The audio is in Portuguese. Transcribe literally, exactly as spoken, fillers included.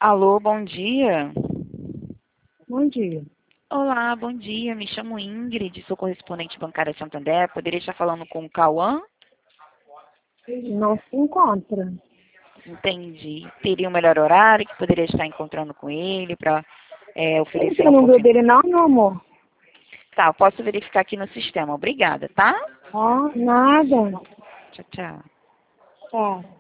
Alô, bom dia. Bom dia. Olá, bom dia. Me chamo Ingrid, sou correspondente bancária Santander. Poderia estar falando com o Cauã? Não se encontra. Entendi. Teria um melhor horário que poderia estar encontrando com ele para é, Não oferecer tem a o número oportunidade? dele não, meu amor? Tá, eu posso verificar aqui no sistema. Obrigada, tá? Ó, nada. Tchau, tchau. Tá.